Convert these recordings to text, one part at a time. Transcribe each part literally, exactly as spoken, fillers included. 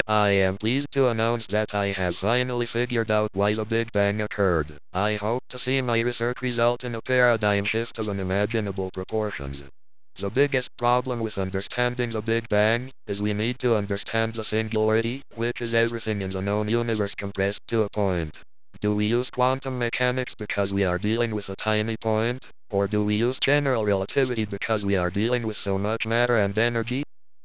I am pleased to announce that I have finally figured out why the Big Bang occurred. I hope to see my research result in a paradigm shift of unimaginable proportions. The biggest problem with understanding the Big Bang is we need to understand the singularity, which is everything in the known universe compressed to a point. Do we use quantum mechanics because we are dealing with a tiny point, or do we use general relativity because we are dealing with so much matter and energy?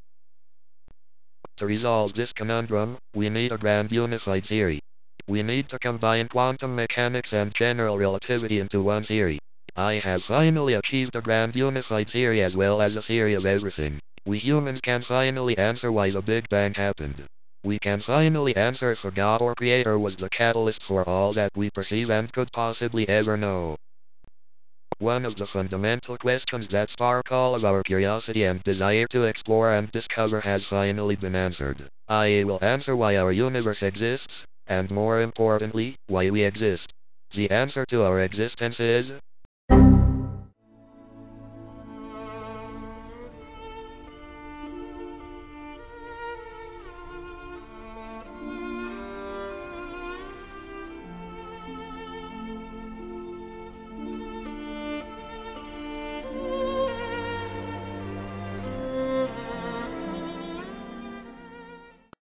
To resolve this conundrum, we need a grand unified theory. We need to combine quantum mechanics and general relativity into one theory. I have finally achieved a grand unified theory as well as a theory of everything. We humans can finally answer why the Big Bang happened. We can finally answer if a God or Creator was the catalyst for all that we perceive and could possibly ever know. One of the fundamental questions that spark all of our curiosity and desire to explore and discover has finally been answered. I will answer why our universe exists, and more importantly, why we exist. The answer to our existence is,